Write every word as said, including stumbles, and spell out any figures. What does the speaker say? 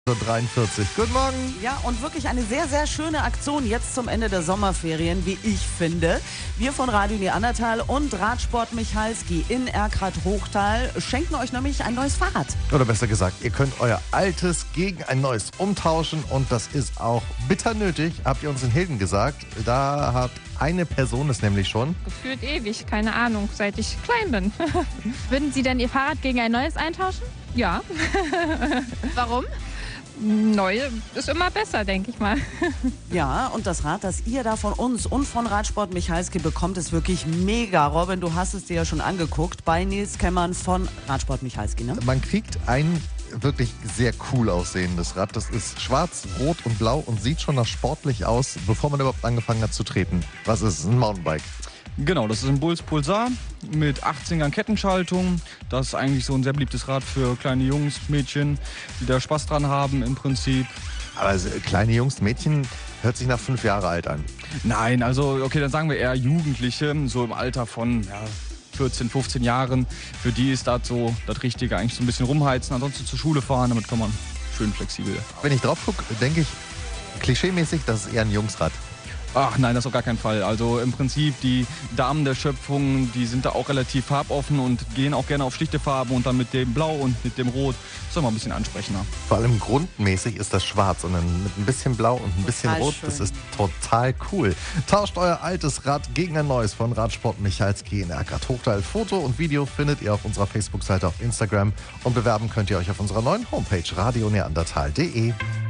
dreiundvierzig. Guten Morgen. Ja, und wirklich eine sehr, sehr schöne Aktion jetzt zum Ende der Sommerferien, wie ich finde. Wir von Radio Neandertal und Radsport Michalski in Erkrath-Hochtal schenken euch nämlich ein neues Fahrrad. Oder besser gesagt, ihr könnt euer altes gegen ein neues umtauschen und das ist auch bitter nötig, habt ihr uns in Hilden gesagt. Da hat eine Person es nämlich schon. Gefühlt ewig, keine Ahnung, seit ich klein bin. Würden Sie denn Ihr Fahrrad gegen ein neues eintauschen? Ja, Warum? neu ist immer besser, denke ich mal. Ja, und das Rad, das ihr da von uns und von Radsport Michalski bekommt, ist wirklich mega. Robin, du hast es dir ja schon angeguckt bei Nils Kemmern von Radsport Michalski, ne? Man kriegt ein wirklich sehr cool aussehendes Rad. Das ist schwarz, rot und blau und sieht schon nach sportlich aus, bevor man überhaupt angefangen hat zu treten. Was ist es? Ein Mountainbike. Genau, das ist ein Bulls Pulsar mit achtzehn Gang Kettenschaltung. Das ist eigentlich so ein sehr beliebtes Rad für kleine Jungs, Mädchen, die da Spaß dran haben im Prinzip. Aber so, kleine Jungs, Mädchen, hört sich nach fünf Jahre alt an. Nein, also okay, dann sagen wir eher Jugendliche, so im Alter von ja, vierzehn, fünfzehn Jahren. Für die ist das so das Richtige, eigentlich so ein bisschen rumheizen, ansonsten zur Schule fahren, damit kann man schön flexibel. Wenn ich drauf gucke, denke ich, klischeemäßig, das ist eher ein Jungsrad. Ach nein, das auf gar keinen Fall. Also im Prinzip die Damen der Schöpfung, die sind da auch relativ farboffen und gehen auch gerne auf schlichte Farben und dann mit dem Blau und mit dem Rot ist doch mal ein bisschen ansprechender. Vor allem grundmäßig ist das schwarz und dann mit ein bisschen Blau und ein bisschen Total Rot. schön. Das ist total cool. Tauscht euer altes Rad gegen ein neues von Radsport Michalski in Erkrath-Hochtal. Foto und Video findet ihr auf unserer Facebook-Seite auf Instagram und bewerben könnt ihr euch auf unserer neuen Homepage radio neandertal punkt de.